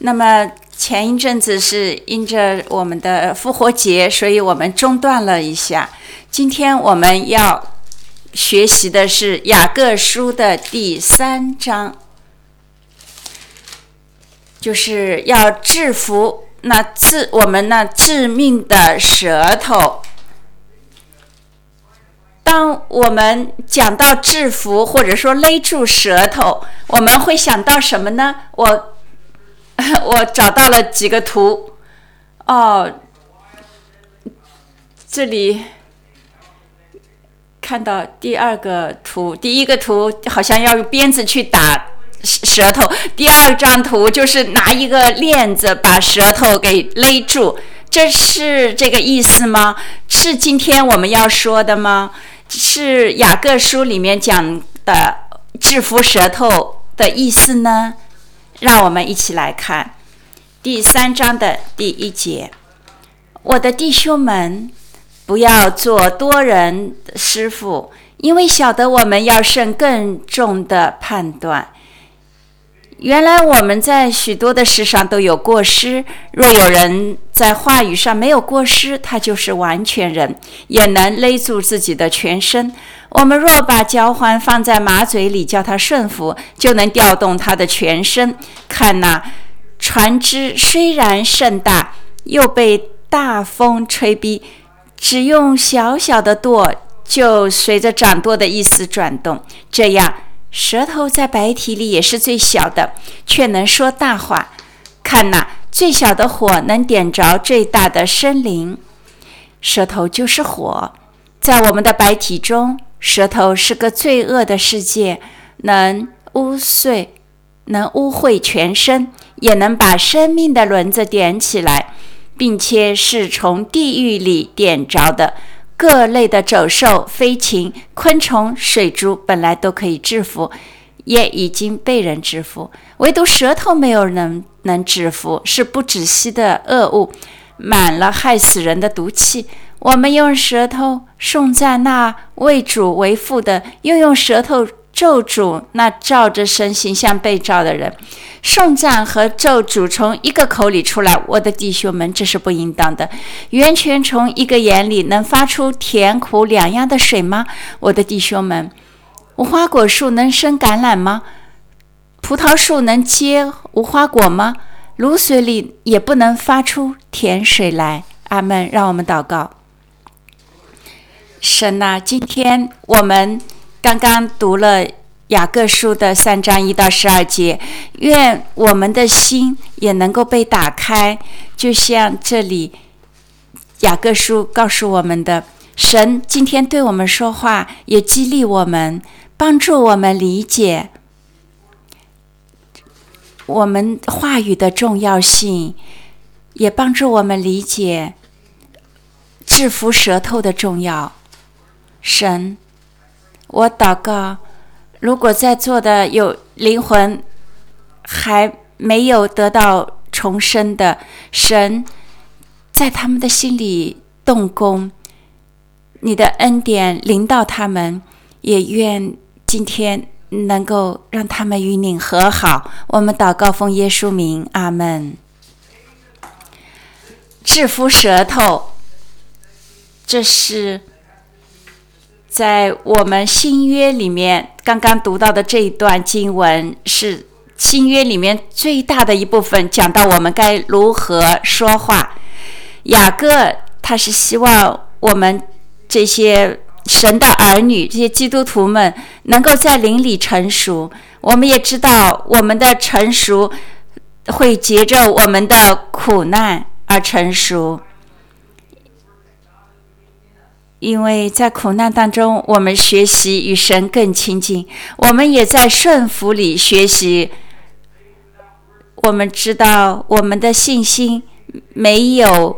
那么前一阵子是因着我们的复活节，所以我们中断了一下。今天我们要学习的是雅各书的第3章，就是要制服我们那致命的舌头。当我们讲到制服或者说勒住舌头，我们会想到什么呢？我找到了几个图这里看到第二个图，第一个图好像要用鞭子去打舌头，第二张图就是拿一个链子把舌头给勒住。这是这个意思吗？是今天我们要说的吗？是雅各书里面讲的制服舌头的意思呢？让我们一起来看第3章的第1节。我的弟兄们，不要做多人的师傅，因为晓得我们要胜更重的判断。原来我们在许多的事上都有过失，若有人在话语上没有过失，他就是完全人，也能勒住自己的全身。我们若把脚环放在马嘴里，叫他顺服，就能调动他的全身。看船只虽然甚大，又被大风吹逼，只用小小的舵，就随着掌舵的意思转动。这样舌头在白体里也是最小的，却能说大话。看最小的火能点着最大的生灵。舌头就是火，在我们的白体中，舌头是个罪恶的世界，能污秽全身，也能把生命的轮子点起来，并且是从地狱里点着的。各类的走兽、飞禽、昆虫、水珠本来都可以制服，也已经被人制服，唯独舌头没有人能制服，是不止息的恶物，满了害死人的毒气。我们用舌头颂赞那为主为父的，又用舌头咒诅那照着神形象被造的人。颂赞和咒诅从一个口里出来，我的弟兄们，这是不应当的。源泉从一个眼里能发出甜苦两样的水吗？我的弟兄们，无花果树能生橄榄吗？葡萄树能结无花果吗？卤水里也不能发出甜水来。阿们。让我们祷告。神今天我们刚刚读了雅各书的3章1到12节，愿我们的心也能够被打开，就像这里雅各书告诉我们的，神今天对我们说话，也激励我们，帮助我们理解我们话语的重要性，也帮助我们理解制服舌头的重要。神，我祷告，如果在座的有灵魂还没有得到重生的，神在他们的心里动工，你的恩典临到他们，也愿今天能够让他们与你和好。我们祷告奉耶稣名，阿们。制服舌头，这是在我们新约里面刚刚读到的这一段经文，是新约里面最大的一部分，讲到我们该如何说话。雅各他是希望我们这些神的儿女，这些基督徒们能够在灵里成熟。我们也知道我们的成熟会藉着我们的苦难而成熟，因为在苦难当中，我们学习与神更亲近，我们也在顺服里学习。我们知道我们的信心没有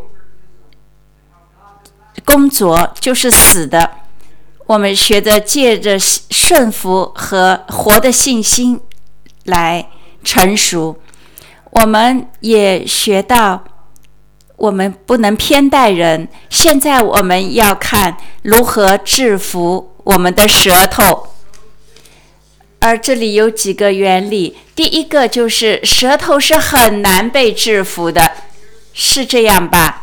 工作就是死的，我们学着借着顺服和活的信心来成熟。我们也学到我们不能偏待人，现在我们要看如何制服我们的舌头。 而这里有几个原理，第一个就是舌头是很难被制服的，是这样吧？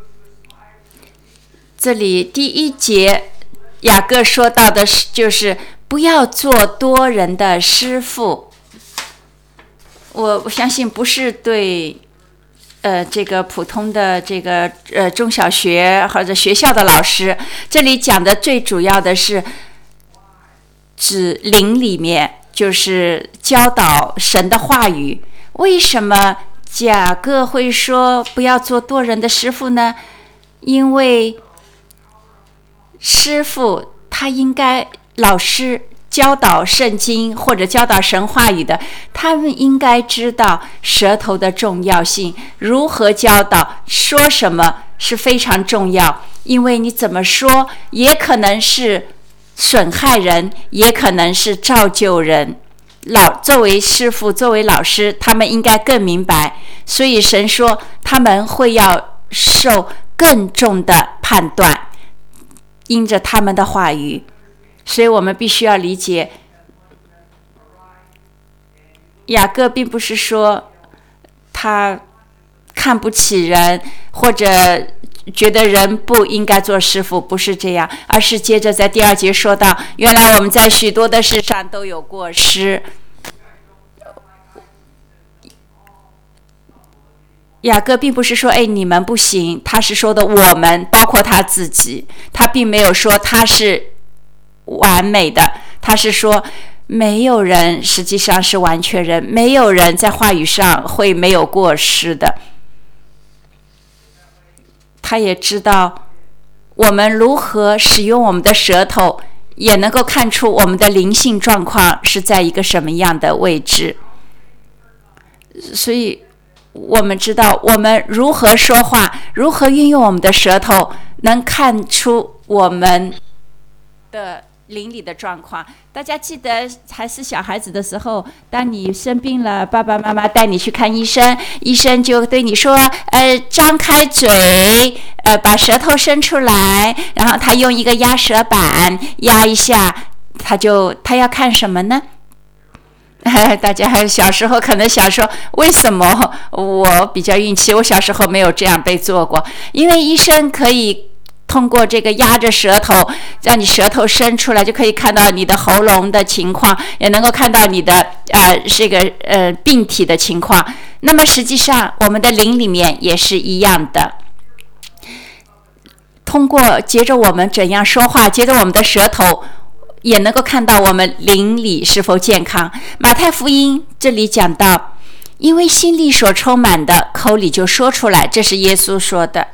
这里第一节雅各说到的就是不要做多人的师傅。我相信不是对这个普通的这个中小学或者学校的老师，这里讲的最主要的是指灵里面，就是教导神的话语。为什么雅各会说不要做多人的师傅呢？因为师傅他应该，老师教导圣经或者教导神话语的，他们应该知道舌头的重要性，如何教导，说什么是非常重要。因为你怎么说也可能是损害人，也可能是造就人。作为师傅，作为老师，他们应该更明白，所以神说他们会要受更重的判断，因着他们的话语。所以我们必须要理解，雅各并不是说他看不起人，或者觉得人不应该做师傅，不是这样，而是接着在第2节说到，原来我们在许多的事上都有过失。雅各并不是说你们不行，他是说的我们，包括他自己，他并没有说他是完美的，他是说没有人实际上是完全人，没有人在话语上会没有过失的。他也知道我们如何使用我们的舌头，也能够看出我们的灵性状况是在一个什么样的位置。所以我们知道我们如何说话，如何运用我们的舌头，能看出我们的灵里的状况。大家记得还是小孩子的时候，当你生病了，爸爸妈妈带你去看医生，医生就对你说张开嘴，把舌头伸出来，然后他用一个压舌板压一下，他要看什么呢？大家小时候可能想说，为什么我比较运气，我小时候没有这样被做过？因为医生可以通过这个压着舌头，让你舌头伸出来，就可以看到你的喉咙的情况，也能够看到你的这个病体的情况。那么实际上我们的灵里面也是一样的，通过接着我们怎样说话，接着我们的舌头，也能够看到我们灵里是否健康。马太福音这里讲到，因为心里所充满的，口里就说出来，这是耶稣说的。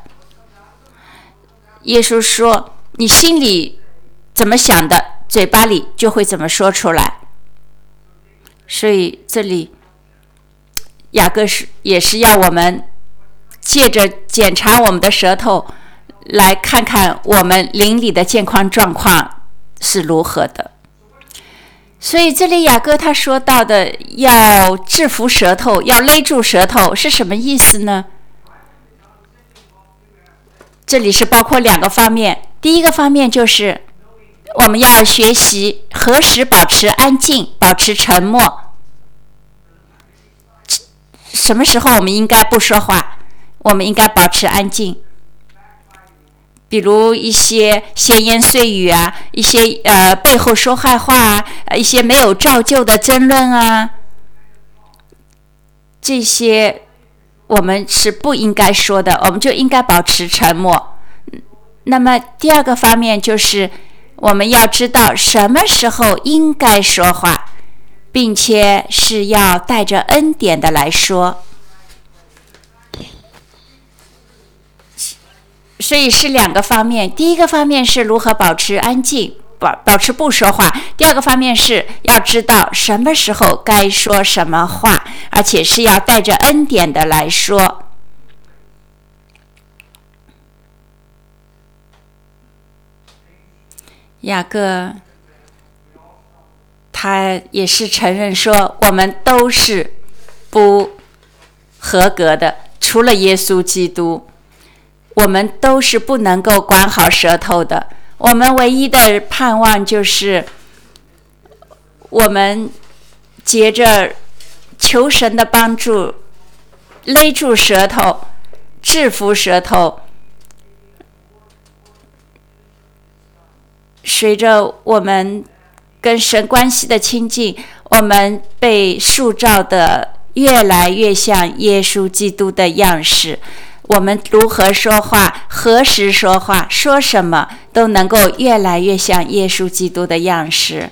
耶稣说你心里怎么想的，嘴巴里就会怎么说出来。所以这里雅各也是要我们借着检查我们的舌头，来看看我们灵里的健康状况是如何的。所以这里雅各他说到的要制服舌头，要勒住舌头，是什么意思呢？这里是包括2个方面。第一个方面就是我们要学习何时保持安静，保持沉默。什么时候我们应该不说话，我们应该保持安静。比如一些闲言碎语啊，一些背后说坏话啊，一些没有造就的争论啊，这些我们是不应该说的，我们就应该保持沉默。那么第2个方面就是我们要知道什么时候应该说话，并且是要带着恩典的来说。所以是2个方面，第一个方面是如何保持安静，保持不说话。第2个方面是要知道什么时候该说什么话，而且是要带着恩典的来说。雅各他也是承认说我们都是不合格的，除了耶稣基督，我们都是不能够管好舌头的。我们唯一的盼望就是我们接着求神的帮助，勒住舌头，制服舌头。随着我们跟神关系的亲近，我们被塑造的越来越像耶稣基督的样式。我们如何说话，何时说话，说什么，都能够越来越像耶稣基督的样式。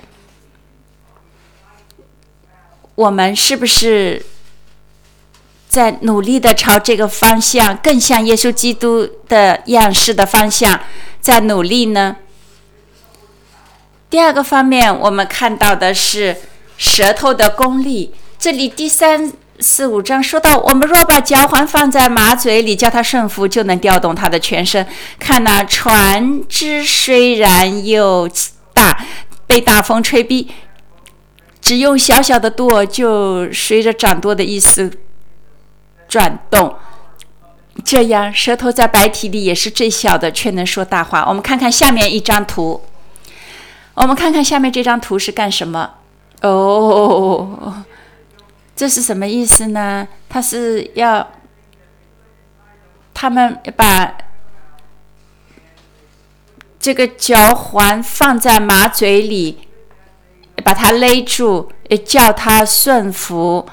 我们是不是在努力的朝这个方向，更像耶稣基督的样式的方向在努力呢？第二个方面，我们看到的是舌头的功力。这里第3、4、5章说到，我们若把嚼环放在马嘴里，叫它顺服，就能调动它的全身。看那船只虽然又大，被大风吹逼，只用小小的舵，就随着掌舵的意思转动。这样，舌头在白体里也是最小的，却能说大话。我们看看下面一张图。我们看看下面这张图是干什么？这是什么意思呢？他们把这个嚼环放在马嘴里，把它勒住，叫它顺服，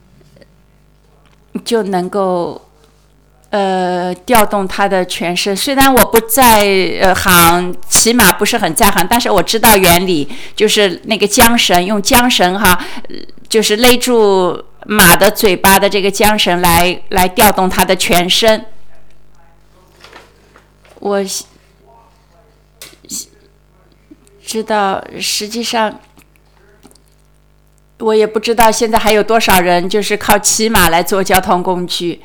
就能够调动它的全身。虽然我不在行，骑马不是很在行，但是我知道原理，就是那个缰绳，用缰绳就是勒住马的嘴巴的这个缰绳来调动它的全身。我知道，实际上我也不知道现在还有多少人就是靠骑马来做交通工具。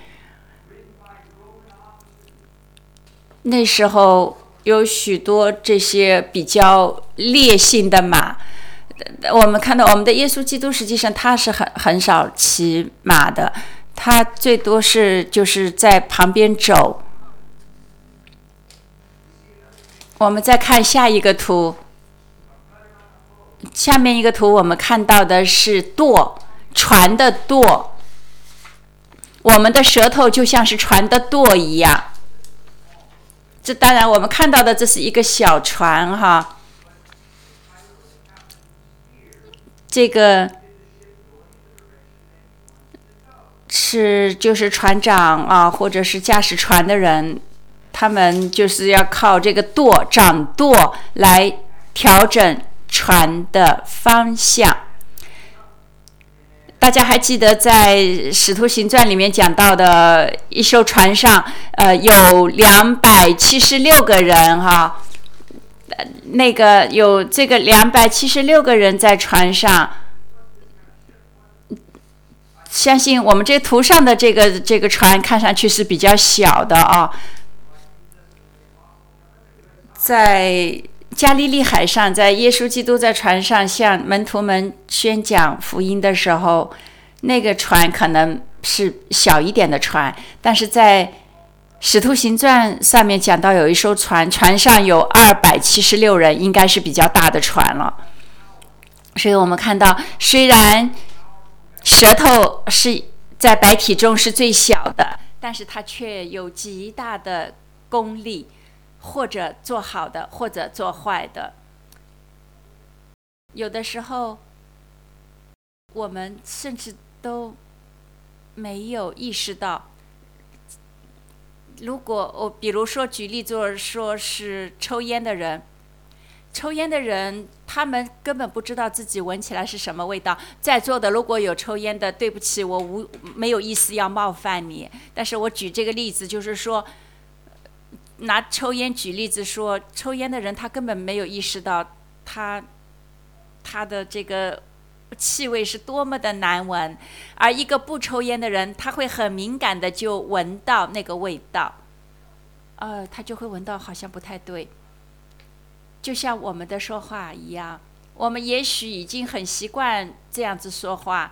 那时候有许多这些比较烈性的马，我们看到我们的耶稣基督实际上他是很少骑马的，他最多就是在旁边走。我们再看下一个图，下面一个图我们看到的是舵，船的舵。我们的舌头就像是船的舵一样。这当然我们看到的这是一个小船哈，这个就是船长或者是驾驶船的人，他们就是要靠这个掌舵来调整船的方向。大家还记得在《使徒行传》里面讲到的一艘船上，有276个人哈，那个有这个276个人在船上。相信我们这图上的这个船看上去是比较小的在加利利海上，在耶稣基督在船上向门徒们宣讲福音的时候，那个船可能是小一点的船，但是在使徒行传上面讲到有一艘船，船上有276人，应该是比较大的船了。所以我们看到，虽然舌头是在白体中是最小的，但是它却有极大的功力，或者做好的，或者做坏的。有的时候我们甚至都没有意识到，如果比如说举例说是抽烟的人，他们根本不知道自己闻起来是什么味道。在座的如果有抽烟的，对不起，我没有意思要冒犯你，但是我举这个例子就是说，拿抽烟举例子说，抽烟的人他根本没有意识到他的这个气味是多么的难闻，而一个不抽烟的人，他会很敏感的就闻到那个味道，他就会闻到好像不太对。就像我们的说话一样，我们也许已经很习惯这样子说话，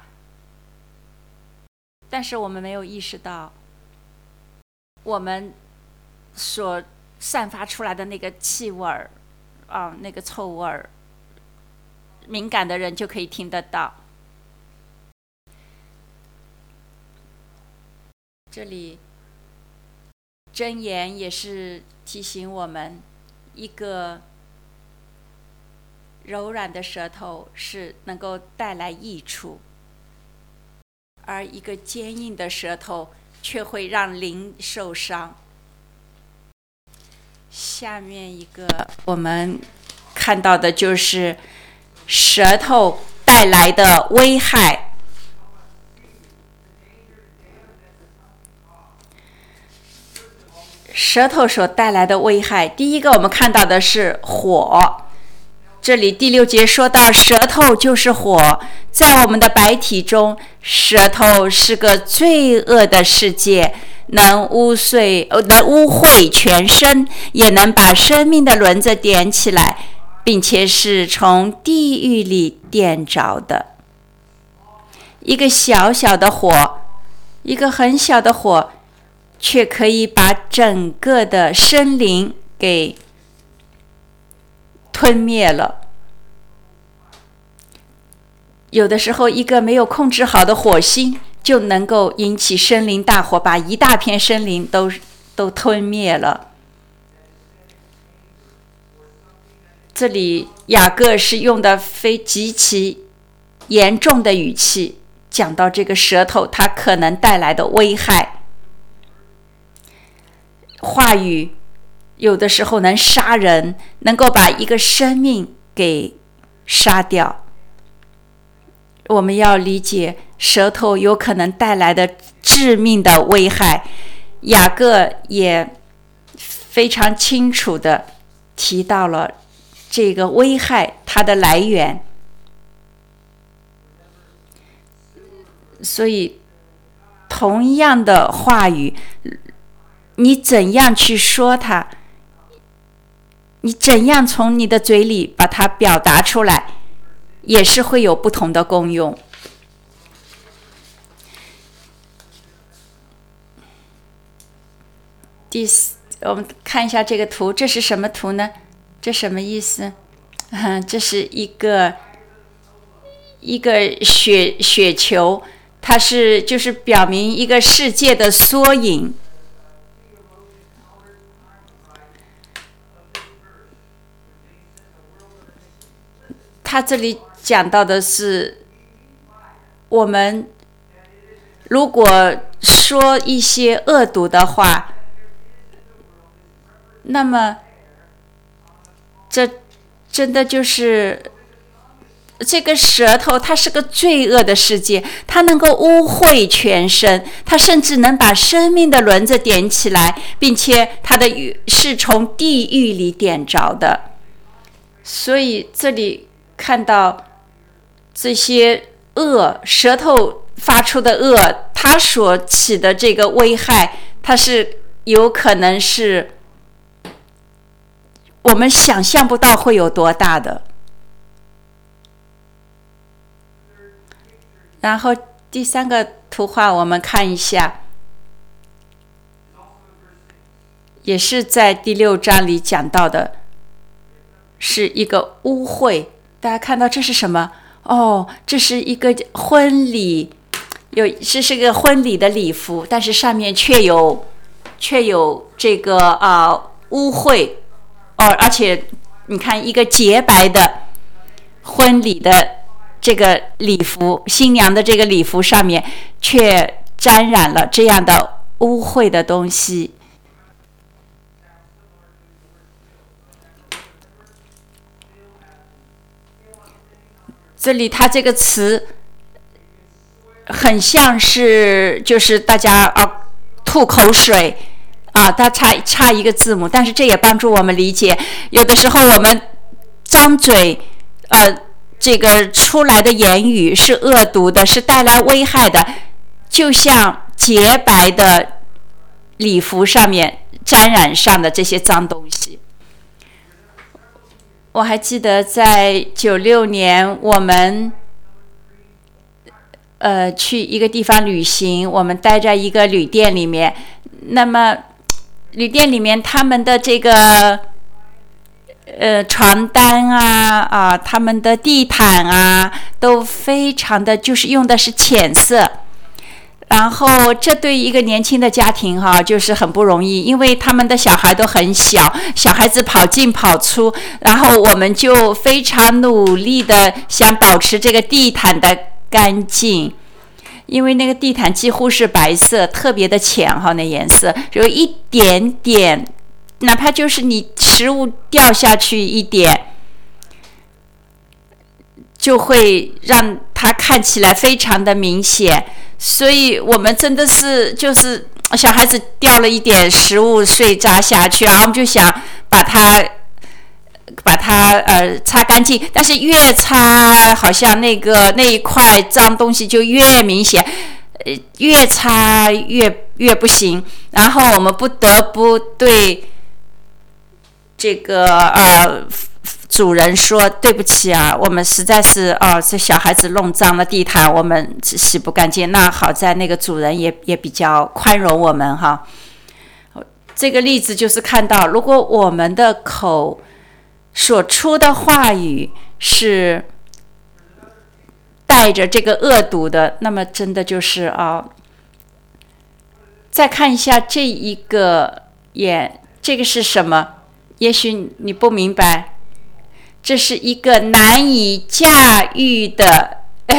但是我们没有意识到，我们所散发出来的那个气味那个臭味敏感的人就可以听得到。这里箴言也是提醒我们，一个柔软的舌头是能够带来益处，而一个坚硬的舌头却会让灵受伤。下面一个我们看到的就是舌头带来的危害。舌头所带来的危害，第一个我们看到的是火。这里第6节说到，舌头就是火，在我们的百体中，舌头是个罪恶的世界，能污秽全身，也能把生命的轮子点起来，并且是从地狱里点着的。一个小小的火，一个很小的火，却可以把整个的生灵给吞灭了。有的时候，一个没有控制好的火星，就能够引起生灵大火，把一大片生灵都吞灭了。这里雅各是用的极其严重的语气，讲到这个舌头它可能带来的危害。话语有的时候能杀人，能够把一个生命给杀掉。我们要理解舌头有可能带来的致命的危害。雅各也非常清楚地提到了这个危害它的来源。所以同样的话语，你怎样去说它，你怎样从你的嘴里把它表达出来，也是会有不同的功用。我们看一下这个图，这是什么图呢？这什么意思？这是一个雪球，它就是表明一个世界的缩影。他这里讲到的是，我们如果说一些恶毒的话，那么这真的就是这个舌头，它是个罪恶的世界，它能够污秽全身，它甚至能把生命的轮子点起来，并且它的是从地狱里点着的。所以这里看到这些恶，舌头发出的恶，它所起的这个危害，它是有可能是我们想象不到会有多大的。然后第3个图画我们看一下，也是在第6章里讲到的，是一个污秽。大家看到这是什么？这是一个婚礼，这是个婚礼的礼服，但是上面却有这个污秽而且你看一个洁白的婚礼的这个礼服，新娘的这个礼服上面却沾染了这样的污秽的东西。这里它这个词很像是就是大家吐口水它差一个字母，但是这也帮助我们理解，有的时候我们张嘴这个出来的言语是恶毒的，是带来危害的，就像洁白的礼服上面沾染上的这些脏东西。我还记得在96年我们去一个地方旅行，我们待在一个旅店里面，那么旅店里面他们的这个床单他们的地毯都非常的就是用的是浅色。然后这对一个年轻的家庭就是很不容易，因为他们的小孩都很小，小孩子跑进跑出，然后我们就非常努力的想保持这个地毯的干净，因为那个地毯几乎是白色，特别的浅那颜色有一点点，哪怕就是你食物掉下去一点，就会让它看起来非常的明显。所以我们真的是就是小孩子掉了一点食物碎渣下去，然后我们就想把它擦干净，但是越擦好像那一块脏东西就越明显，越擦越不行，然后我们不得不对这个主人说对不起我们实在是这小孩子弄脏了地毯，我们洗不干净。那好在那个主人也比较宽容我们这个例子就是看到，如果我们的口所出的话语是带着这个恶毒的，那么真的就是再看一下这一个这个是什么？也许你不明白。这是一个难以驾驭的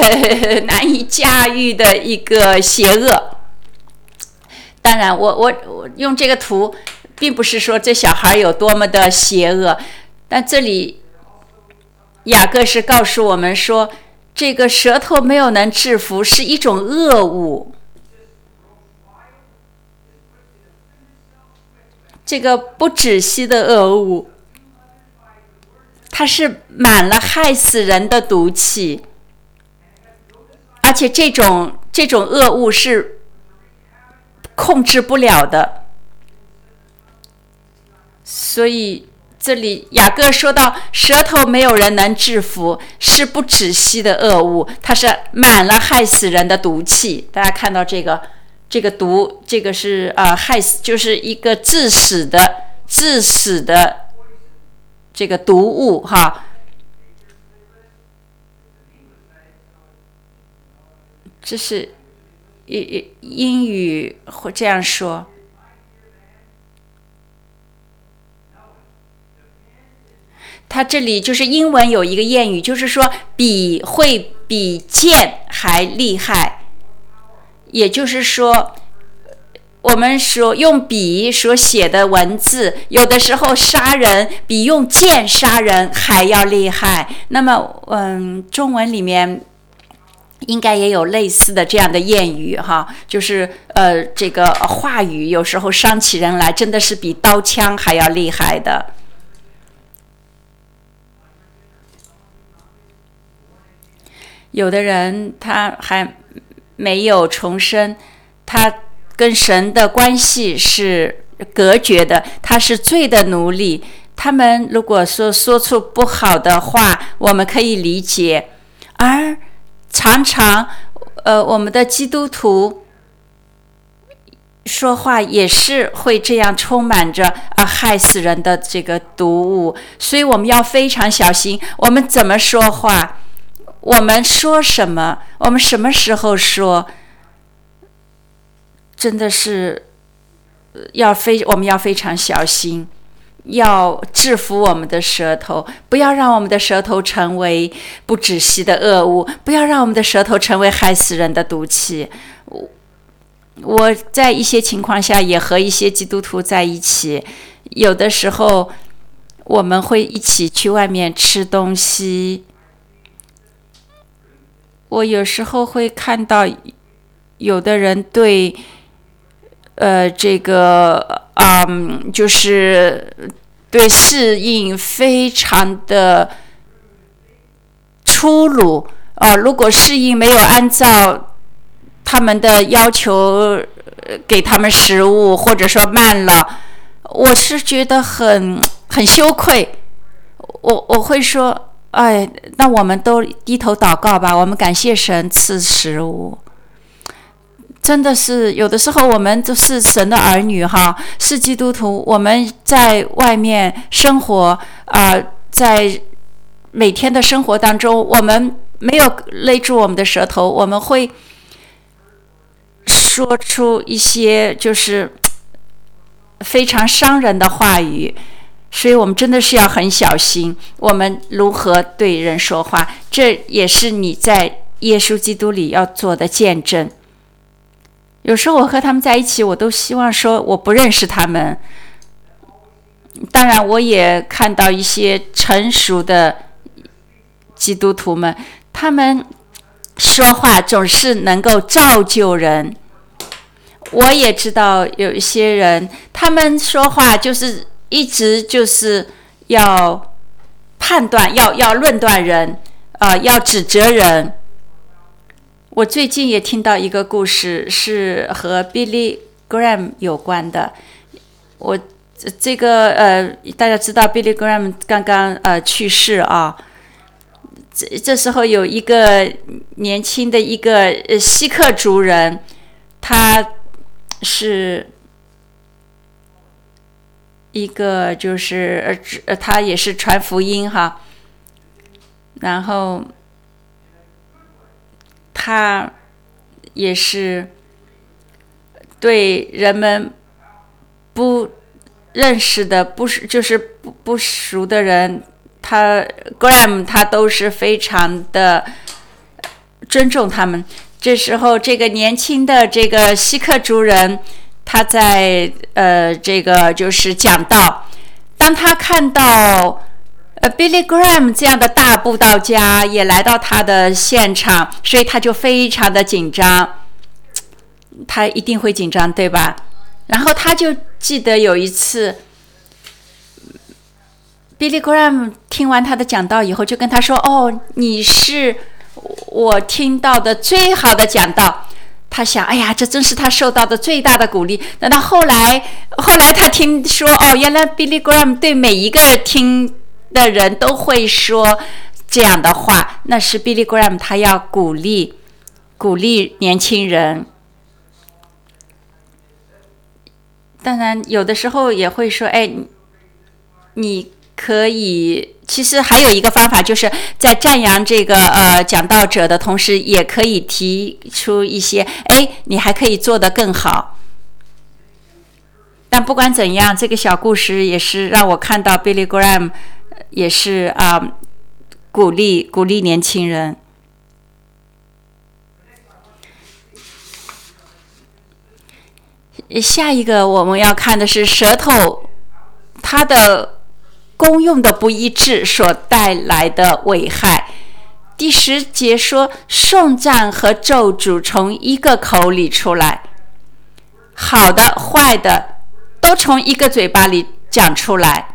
一个邪恶。当然我用这个图并不是说这小孩有多么的邪恶，但这里雅各是告诉我们说，这个舌头没有能制服是一种恶物，这个不止息的恶物，它是满了害死人的毒气，而且这种恶物是控制不了的。所以这里雅各说到，舌头没有人能制服，是不止息的恶物，它是满了害死人的毒气。大家看到这个毒，这个是害死，就是一个致死的这个毒物这是英语会这样说。它这里就是英文有一个谚语，就是说笔会比剑还厉害，也就是说我们所用笔所写的文字，有的时候杀人比用剑杀人还要厉害。那么中文里面应该也有类似的这样的谚语就是这个话语有时候伤起人来真的是比刀枪还要厉害的。有的人他还没有重生，他跟神的关系是隔绝的，他是罪的奴隶。他们如果说出不好的话，我们可以理解，而常常我们的基督徒说话也是会这样充满着害死人的这个毒物，所以我们要非常小心我们怎么说话，我们说什么，我们什么时候说，真的是我们要非常小心，要制服我们的舌头，不要让我们的舌头成为不止息的恶物，不要让我们的舌头成为害死人的毒气。我在一些情况下也和一些基督徒在一起，有的时候我们会一起去外面吃东西，我有时候会看到有的人对这个就是对适应非常的粗鲁如果适应没有按照他们的要求给他们食物，或者说慢了，我是觉得很羞愧。我会说，那我们都低头祷告吧，我们感谢神赐食物。 真的是有的时候我们都是神的儿女哈，是基督徒，我们在外面生活在每天的生活当中，我们没有勒住我们的舌头，我们会说出一些就是非常伤人的话语，所以我们真的是要很小心我们如何对人说话，这也是你在耶稣基督里要做的见证。有时候我和他们在一起，我都希望说我不认识他们。当然我也看到一些成熟的基督徒们，他们说话总是能够造就人。我也知道有一些人，他们说话就是一直就是要判断，要论断人，要指责人。我最近也听到一个故事，是和 Billy Graham 有关的。我这个大家知道 Billy Graham 刚刚去世啊。这时候有一个年轻的一个锡克族人，他是一个就是他也是传福音哈，然后他也是对人们不认识的就是不熟的人，他 Graham 他都是非常的尊重他们。这时候这个年轻的这个锡克族人，他在这个就是讲道，当他看到Billy Graham 这样的大布道家也来到他的现场，所以他就非常的紧张，他一定会紧张对吧？然后他就记得有一次 Billy Graham 听完他的讲道以后，就跟他说，你是我听到的最好的讲道。他想，哎呀，这真是他受到的最大的鼓励。等到后来他听说，原来 Billy Graham 对每一个听的人都会说这样的话，那是 Billy Graham 他要鼓励年轻人。当然有的时候也会说，你可以，其实还有一个方法，就是在赞扬这个讲道者的同时，也可以提出一些，你还可以做得更好。但不管怎样，这个小故事也是让我看到 Billy Graham 也是鼓励年轻人。下一个我们要看的是舌头，它的功用的不一致所带来的危害。第10节说，颂赞和咒诅从一个口里出来，好的坏的都从一个嘴巴里讲出来。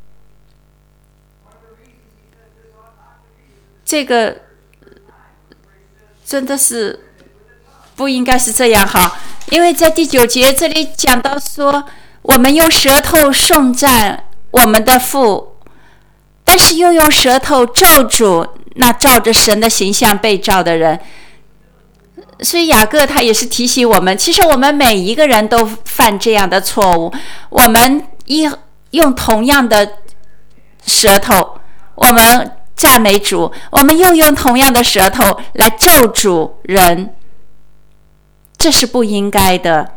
这个真的是不应该是这样哈，因为在第9节这里讲到说，我们用舌头颂赞我们的父，但是又用舌头咒诅那照着神的形象被造的人。所以雅各他也是提醒我们，其实我们每一个人都犯这样的错误。我们用同样的舌头，我们赞美主，我们又用同样的舌头来咒诅人，这是不应该的。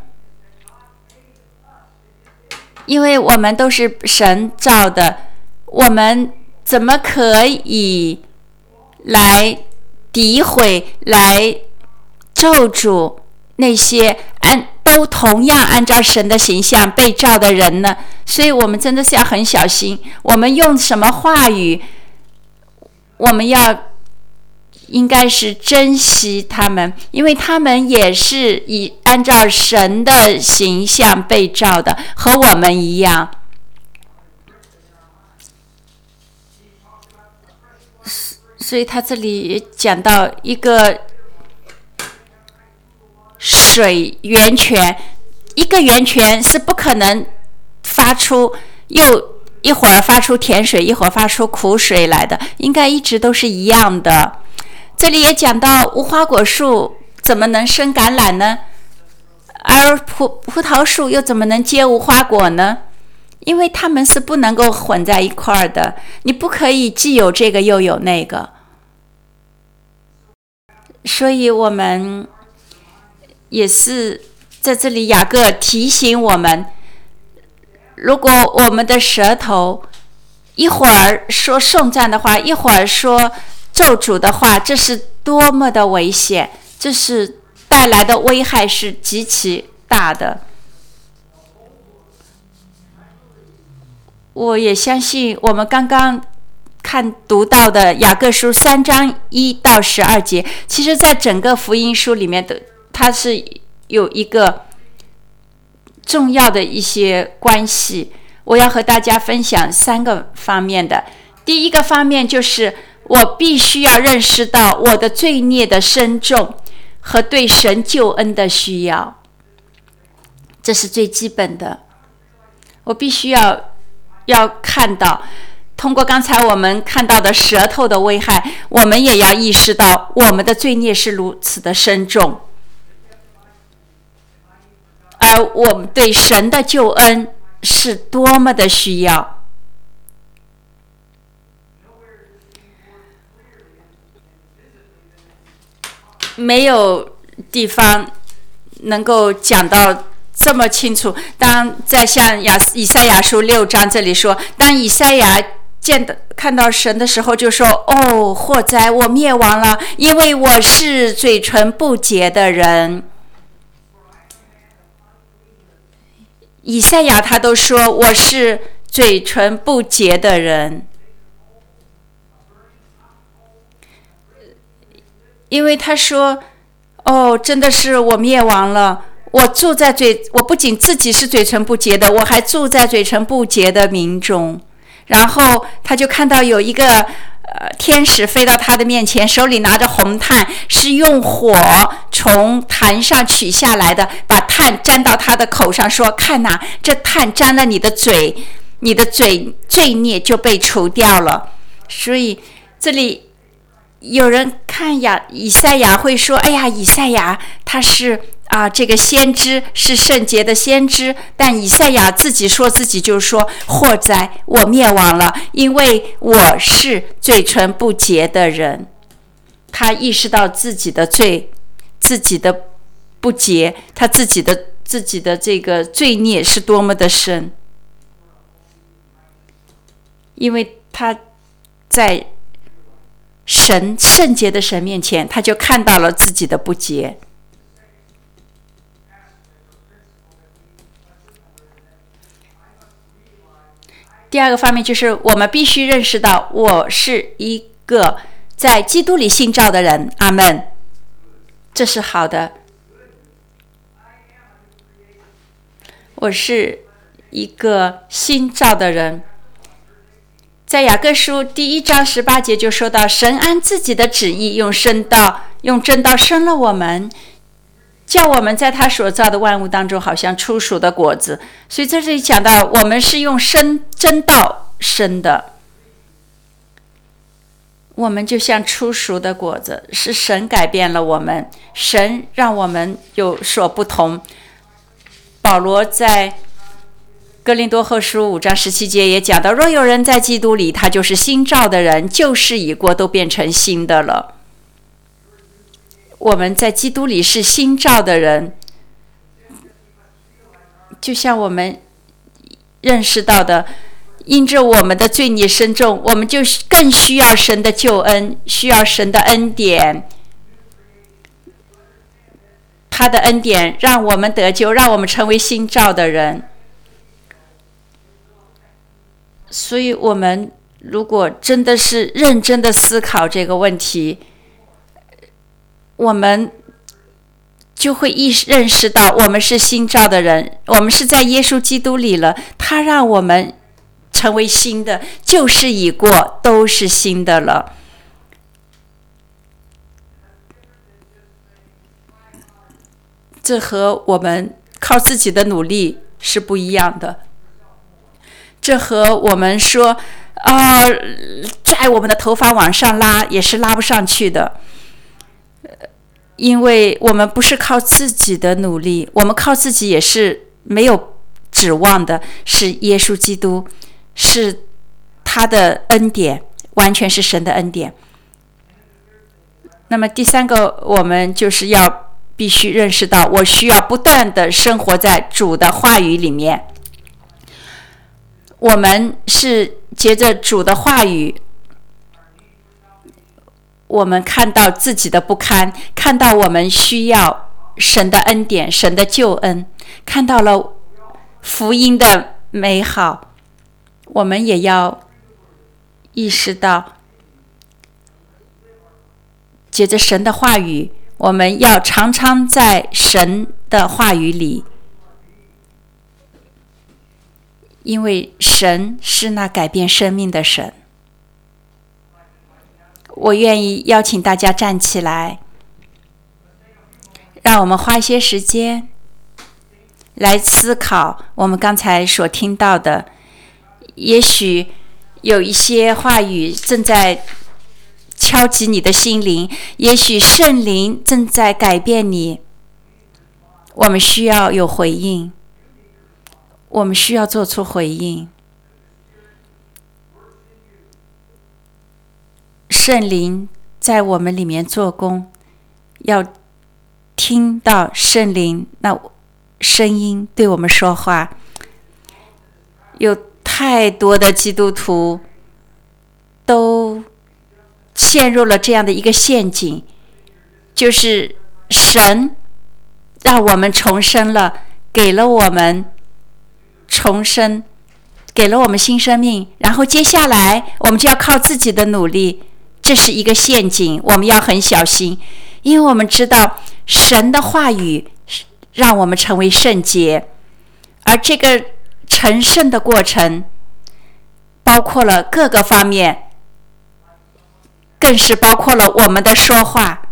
因为我们都是神造的，我们怎么可以来诋毁、来咒诅那些都同样按照神的形象被造的人呢？所以我们真的是要很小心，我们用什么话语，我们应该是珍惜他们，因为他们也是按照神的形象被造的，和我们一样。所以他这里讲到一个水源泉，一个源泉是不可能发出又一会儿发出甜水，一会儿发出苦水来的，应该一直都是一样的。这里也讲到无花果树怎么能生橄榄呢？ 而葡萄树又怎么能结无花果呢？因为它们是不能够混在一块儿的，你不可以既有这个又有那个。所以我们也是在这里，雅各提醒我们，如果我们的舌头一会儿说颂赞的话，一会儿说咒诅的话，这是多么的危险，这是带来的危害是极其大的。我也相信我们刚刚读到的雅各书3章1到12节，其实在整个福音书里面的，它是有一个重要的一些关系。我要和大家分享3个方面的。第一个方面就是我必须要认识到我的罪孽的深重和对神救恩的需要，这是最基本的。我必须要看到，通过刚才我们看到的舌头的危害，我们也要意识到我们的罪孽是如此的深重，而我们对神的救恩是多么的需要。没有地方能够讲到这么清楚。当在像以赛亚书6章这里说，当以赛亚看到神的时候，就说：“哦，祸哉，我灭亡了，因为我是嘴唇不洁的人。”以赛亚他都说我是嘴唇不洁的人，因为他说：“哦，真的是我灭亡了。我不仅自己是嘴唇不洁的，我还住在嘴唇不洁的民中。”然后他就看到有一个天使飞到他的面前，手里拿着红炭，是用火从坛上取下来的，把炭沾到他的口上，说：“看哪，这炭沾了你的嘴，你的罪孽就被除掉了。”所以这里有人看以赛亚会说：“哎呀，以赛亚他是这个先知，是圣洁的先知。”但以赛亚自己就说：“祸哉，我灭亡了，因为我是嘴唇不洁的人。”他意识到自己的罪，自己的不洁，他自己的这个罪孽是多么的深，因为他在圣洁的神面前，他就看到了自己的不洁。第二个方面就是我们必须认识到，我是一个在基督里信召的人。阿们，这是好的。我是一个新召的人。在雅各书第1章18节就说到，神按自己的旨意用真道生了我们，叫我们在他所造的万物当中好像初熟的果子。所以在这里讲到，我们是用真道生的，我们就像初熟的果子，是神改变了我们，神让我们有所不同。保罗在哥林多后书5章17节也讲到，若有人在基督里，他就是新造的人，旧事已过，都变成新的了。我们在基督里是新造的人，就像我们认识到的，因着我们的罪孽深重，我们就更需要神的救恩，需要神的恩典。他的恩典让我们得救，让我们成为新造的人。所以我们如果真的是认真的思考这个问题，我们就会认识到我们是新造的人，我们是在耶稣基督里了，他让我们成为新的，旧事已过，都是新的了。这和我们靠自己的努力是不一样的，这和我们说在我们的头发往上拉也是拉不上去的， 因为我们不是靠自己的努力，我们靠自己也是没有指望的，是耶稣基督，是他的恩典，完全是神的恩典。那么第三个，我们就是要必须认识到，我需要不断的生活在主的话语里面。我们是借着主的话语，我们看到自己的不堪，看到我们需要神的恩典，神的救恩，看到了福音的美好，我们也要意识到，借着神的话语，我们要常常在神的话语里，因为神是那改变生命的神。我愿意邀请大家站起来，让我们花一些时间来思考我们刚才所听到的。也许有一些话语正在敲击你的心灵，也许圣灵正在改变你。我们需要有回应，我们需要做出回应。圣灵在我们里面做工，要听到圣灵那声音对我们说话。有太多的基督徒都陷入了这样的一个陷阱，就是神让我们重生了，给了我们重生，给了我们新生命，然后接下来我们就要靠自己的努力。这是一个陷阱，我们要很小心，因为我们知道神的话语让我们成为圣洁，而这个成圣的过程包括了各个方面，更是包括了我们的说话。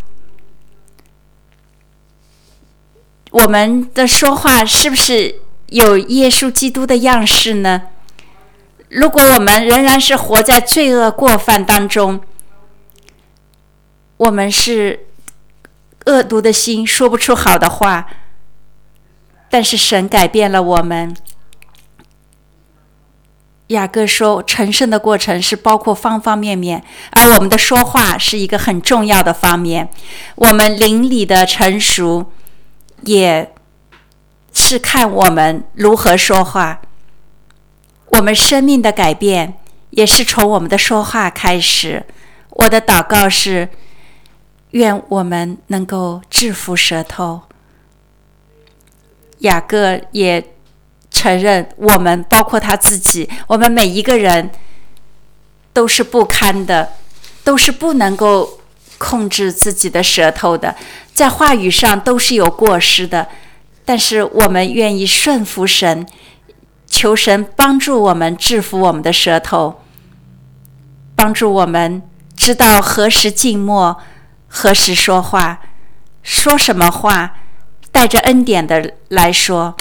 我们的说话是不是有耶稣基督的样式呢？如果我们仍然是活在罪恶过犯当中，我们是恶毒的心，说不出好的话，但是神改变了我们。雅各说，成圣的过程是包括方方面面，而我们的说话是一个很重要的方面。我们灵里的成熟也是看我们如何说话，我们生命的改变也是从我们的说话开始。我的祷告是，愿我们能够制服舌头。雅各也承认，我们包括他自己，我们每一个人都是不堪的，都是不能够控制自己的舌头的，在话语上都是有过失的。但是我们愿意顺服神，求神帮助我们制服我们的舌头，帮助我们知道何时静默，何时说话，说什么话带着恩典的来说。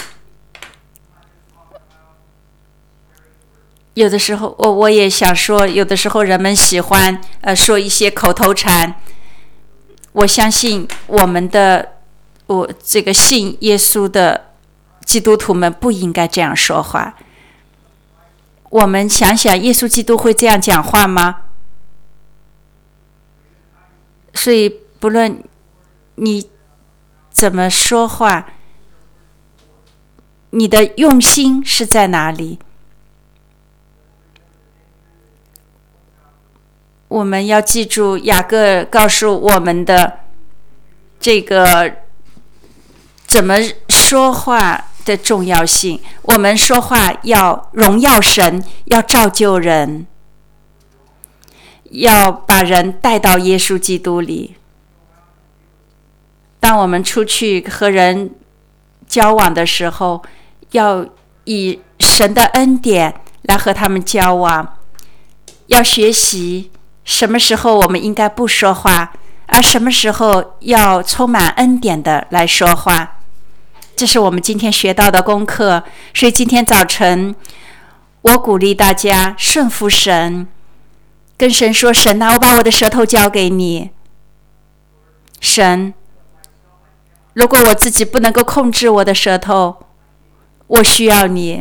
有的时候我也想说，有的时候人们喜欢说一些口头禅。我相信这个信耶稣的基督徒们不应该这样说话。我们想想，耶稣基督会这样讲话吗？所以不论你怎么说话，你的用心是在哪里？我们要记住雅各告诉我们的这个怎么说话的重要性。我们说话要荣耀神，要造就人，要把人带到耶稣基督里。当我们出去和人交往的时候，要以神的恩典来和他们交往，要学习什么时候我们应该不说话，而什么时候要充满恩典的来说话。这是我们今天学到的功课。所以今天早晨我鼓励大家顺服神，跟神说，神啊，我把我的舌头交给你。神， 如果我自己不能够控制我的舌头，我需要你。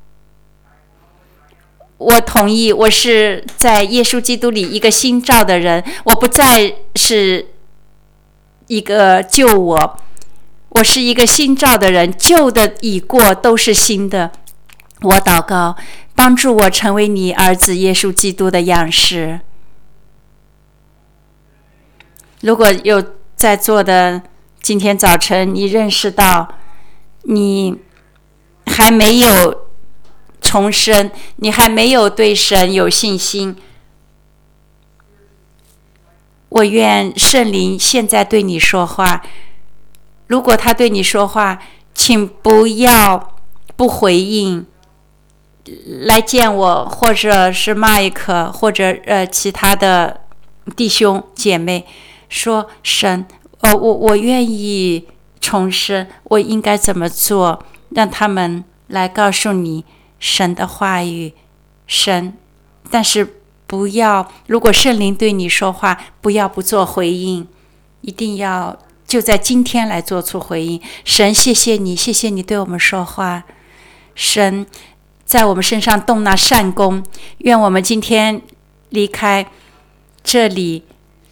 我同意，我是在耶稣基督里一个新造的人，我不再是一个救我，我是一个新造的人，旧的已过，都是新的。我祷告，帮助我成为你儿子耶稣基督的样式。如果有在座的今天早晨你认识到你还没有重生，你还没有对神有信心，我愿圣灵现在对你说话。如果他对你说话，请不要不回应，来见我，或者是麦克，或者其他的弟兄姐妹，说神，我愿意重生，我应该怎么做？让他们来告诉你神的话语，神，但是不要，如果圣灵对你说话，不要不做回应，一定要就在今天来做出回应。神，谢谢你，谢谢你对我们说话。神，在我们身上动那善功，愿我们今天离开这里，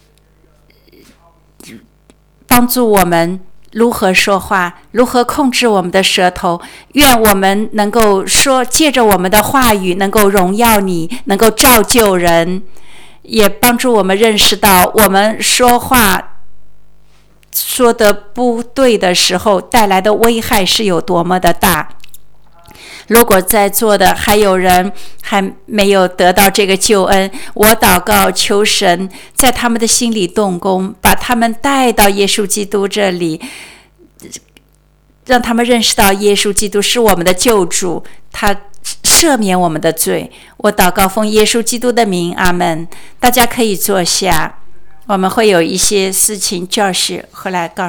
帮助我们如何说话，如何控制我们的舌头。愿我们能够说，借着我们的话语能够荣耀你，能够造就人，也帮助我们认识到我们说话说得不对的时候带来的危害是有多么的大。如果在座的还有人还没有得到这个救恩，我祷告求神在他们的心里动工，把他们带到耶稣基督这里，让他们认识到耶稣基督是我们的救主，他赦免我们的罪。我祷告奉耶稣基督的名，阿们。大家可以坐下，我们会有一些事情教士后来告诉